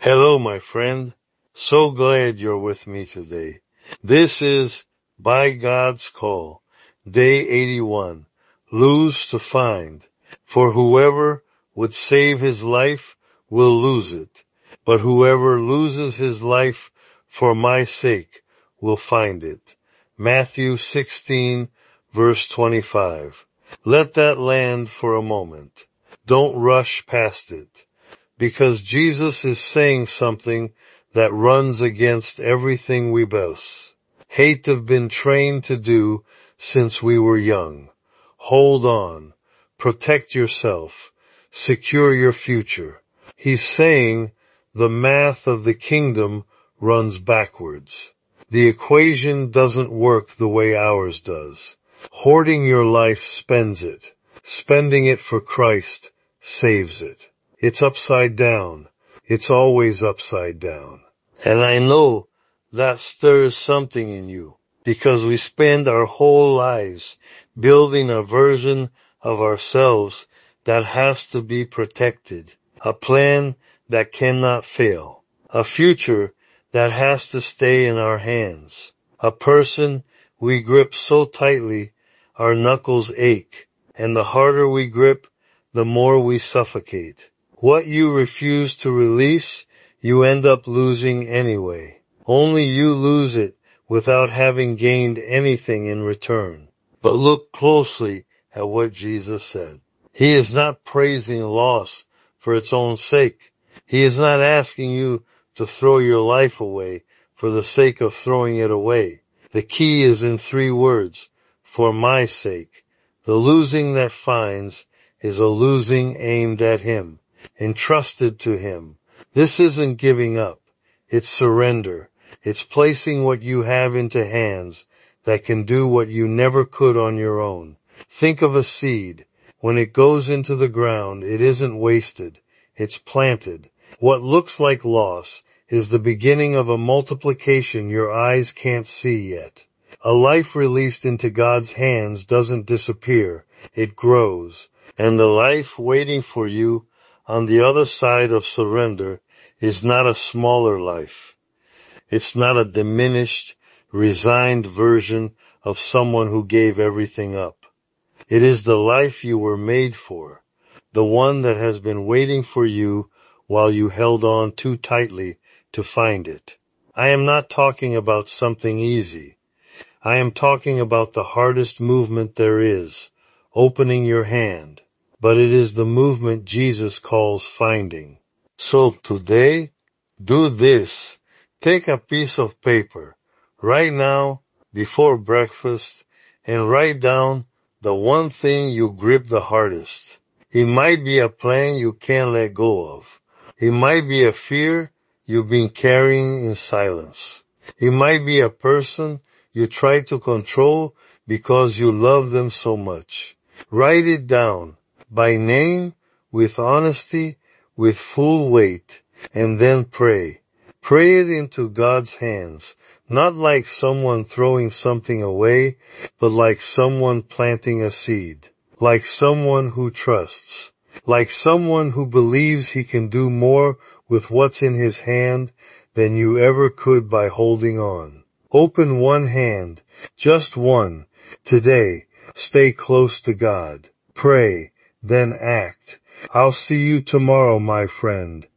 Hello, my friend. So glad you're with me today. This is By God's Call, Day 81, Lose to Find. For whoever would save his life will lose it, but whoever loses his life for my sake will find it. Matthew 16, verse 25. Let that land for a moment. Don't rush past it. Because Jesus is saying something that runs against everything we both hate have been trained to do since we were young. Hold on. Protect yourself. Secure your future. He's saying the math of the kingdom runs backwards. The equation doesn't work the way ours does. Hoarding your life spends it. Spending it for Christ saves it. It's upside down. It's always upside down. And I know that stirs something in you because we spend our whole lives building a version of ourselves that has to be protected, a plan that cannot fail, a future that has to stay in our hands, a person we grip so tightly our knuckles ache, and the harder we grip, the more we suffocate. What you refuse to release, you end up losing anyway. Only you lose it without having gained anything in return. But look closely at what Jesus said. He is not praising loss for its own sake. He is not asking you to throw your life away for the sake of throwing it away. The key is in 3 words, for my sake. The losing that finds is a losing aimed at him, entrusted to him. This isn't giving up. It's surrender. It's placing what you have into hands that can do what you never could on your own. Think of a seed. When it goes into the ground, it isn't wasted. It's planted. What looks like loss is the beginning of a multiplication your eyes can't see yet. A life released into God's hands doesn't disappear. It grows. And the life waiting for you on the other side of surrender is not a smaller life. It's not a diminished, resigned version of someone who gave everything up. It is the life you were made for, the one that has been waiting for you while you held on too tightly to find it. I am not talking about something easy. I am talking about the hardest movement there is, opening your hand. But it is the movement Jesus calls finding. So today, do this. Take a piece of paper right now before breakfast and write down the one thing you grip the hardest. It might be a plan you can't let go of. It might be a fear you've been carrying in silence. It might be a person you try to control because you love them so much. Write it down. By name, with honesty, with full weight, and then pray. Pray it into God's hands, not like someone throwing something away, but like someone planting a seed, like someone who trusts, like someone who believes he can do more with what's in his hand than you ever could by holding on. Open one hand, just one, today. Stay close to God. Pray. Then act. I'll see you tomorrow, my friend.